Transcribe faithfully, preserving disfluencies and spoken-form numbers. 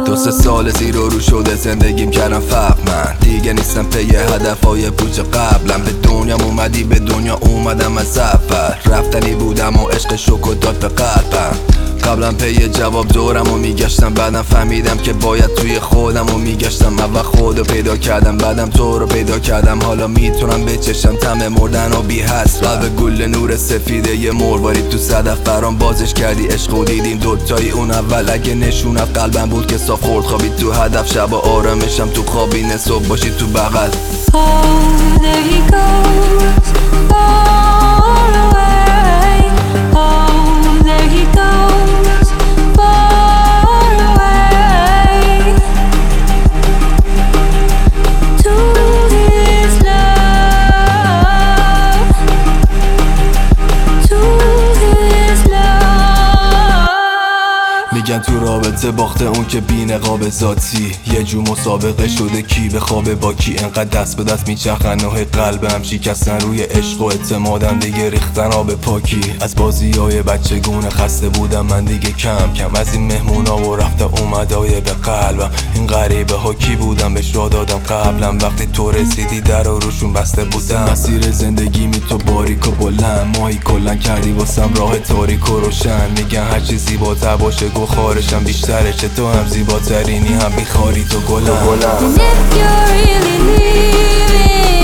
دو سه سال زیر و رو شده زندگیم کردم فرق من دیگه نیستم پی هدفهای پوچ قبلم به دنیام اومدی به دنیا اومدم از سفر رفتنی بودم و عشق شوکو داد به قلبم قبلا پی جواب دورم و میگشتم بعدم فهمیدم که باید توی خودم و میگشتم اول خودو پیدا کردم بعدم تو رو پیدا کردم حالا میتونم بچشم طعم مردن و بی حس قلب گل نور سفیده یه مروارید تو صدف برام بازش کردی عشق و دیدیم دوتایی اون اول اگه نشونت قلبم بود که صاف خورد خوابید تو هدف شب و آرامشم تو خوابینه صبح باشی تو بغل Oh, there he goes, far away. Oh, there he goes, far away. To his love, to his love. میگن تو رابطه باخته اون که بی نقاب ذاتی یه جو مسابقه شده کی به خواب با کی انقدر دست به دست میچرخن نه قلبم شکستن روی عشق و اعتمادم دیگه ریختن آب پاکی از بازی های بچگونه خسته بودم من دیگه کم کم از این مهمونا و رفته اومدای به قلبم این غریبه ها کی بودم بهش را دادم قبلم وقتی تو رسیدی در و روشون بسته بودم مسیر زندگی می تو باریک و بلند ماهی کلن کردی واسم راه تاریک و روشن میگن هرچی زیباتر باشه گو خارشم بیشتره چه تو هم زیباترینی هم بیخاری تو گلم And if you're really leaving